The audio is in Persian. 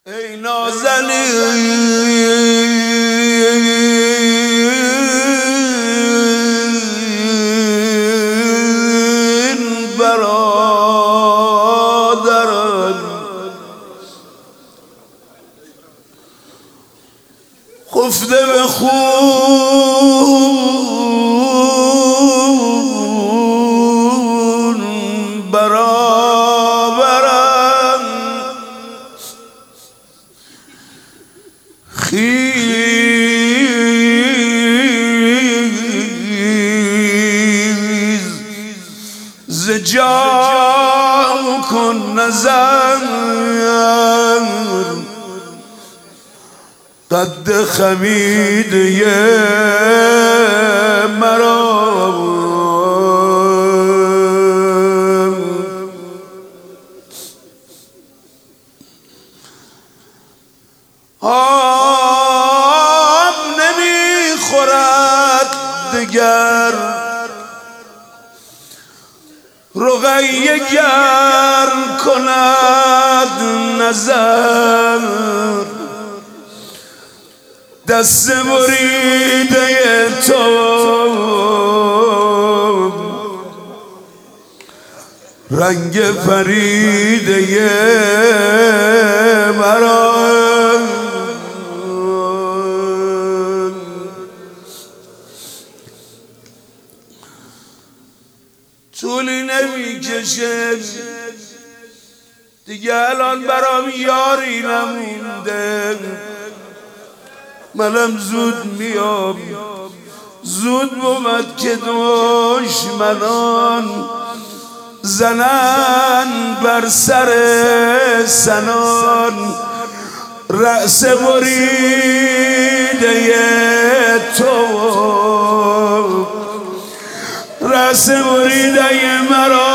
ای نازنین برادرم، خفته به خون برابرم، خیز ز جا کن نظر، قد خمیده مرا آب نمیخورد دگر، رقیه گر کند نظر، دست بریده تو رنگ پریده مرا، طولی نمیکشه دیگه، الان برام یاری نمونده، منم زود میام، زود بود که دشمنان زنن بر سر سنان، رأس بریده تو، رأس بریده مرا